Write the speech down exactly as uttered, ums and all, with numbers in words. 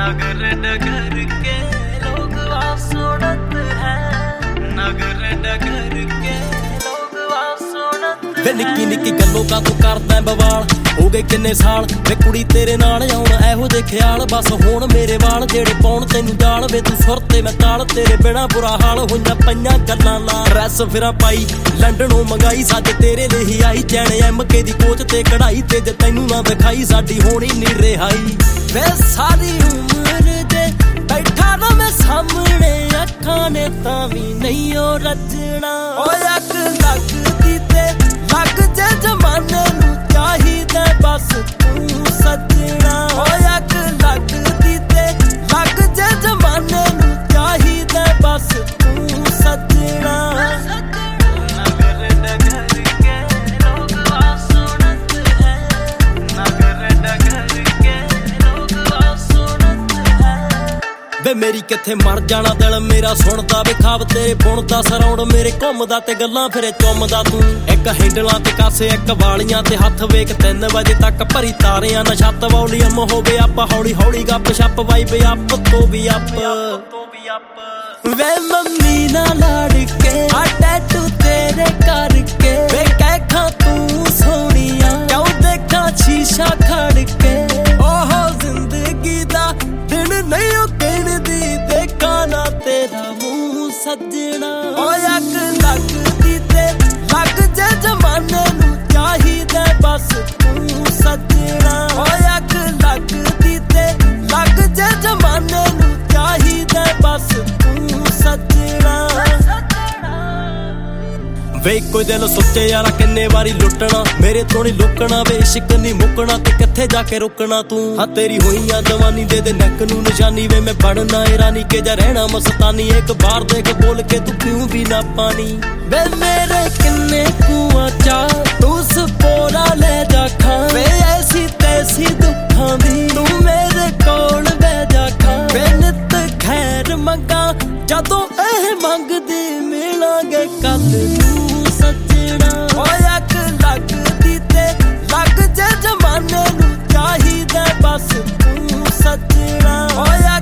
नगर डगर के लोग सुनत है, नगर डगर के लोग सुनत है। निक्की निक्की गल्लों का तू करदा बवाल, हो गए किन्ने साल वे कुड़ी तेरे नाल आउण एहो जे ख्याल। बस हुण मेरे वाल जेड़े पाउण तैनूं जाल वे तू सुर ते मैं ताल, तेरे बिना बुरा हाल होइयां पईयां गल्लां ला। ड्रैस फिरां पाई लंडनों मंगाई सज तेरे लिए ही आई, चैन एम के दी कोच ते कढ़ाई ते जे तैनूं ना दिखाई साडी होनी नी रिहाई। वे सारी उम्र जे बैठा ना मैं सामने अखां ने तां वी नहीं ओ रजना। ओए अग लगदी ते लग जे जमाने नूं चाहिदा बस तू सजना। ओए अग लगदी ते लग जे जमाने नूं चाहिदा बस तू सजना। वे मेरी किथे मर जाना दिल मेरा सुनदा वे खाब तेरे बुणदा सराउंड मेरे घुमदा ते गल्लां फिरे चुमदा तू। एक हैंडलां ते कासे एक वालियां ते हत्थ वेख तीन बजे तक भरी तारियां ना छत वॉल्यूम होवे आप हौली हौली गप शप वाइब अप तो भी अप। वे मम्मी ना लड़ के आ टैटू तेरे करके वे कह खां तू सोनिया क्यों देखा शीशा खड़ के। ओहो जिंदगी दा दिन नहीं देखा ना तेरा मुंह सजना। ओए अग लगदी ते लग जे जमाने नूं चाहिदा बस तू सजना। ओए अग लगदी ते लग जे जमाने नूं चाहिदा बस तू सजना। वे कोई दिल सोचे यारा किन्ने वारी लुटना मेरे तो नहीं लुकना। वे इश्क नहीं मुकना ते किथे जाके रुकना तू। हाँ तेरी हुईयां जवानी दे दे नैक नूं निशानी वे मैं बनना ईरानी के जा रहना मस्तानी। एक बार देख बोल के तू क्यों भी ना पानी। वे मेरे किन्ने कुआं चा तू सपोरा ले जा खा। वे ऐसी तैसी दुखां दी तू मेरे कोल बह जा खा। वे नित खैर मंगा जदों एह मंगदी मिलांगे कल सजना। ओए अग लगदी ते लग जे जमाने नूं चाहिदा बस तू सजना। ओए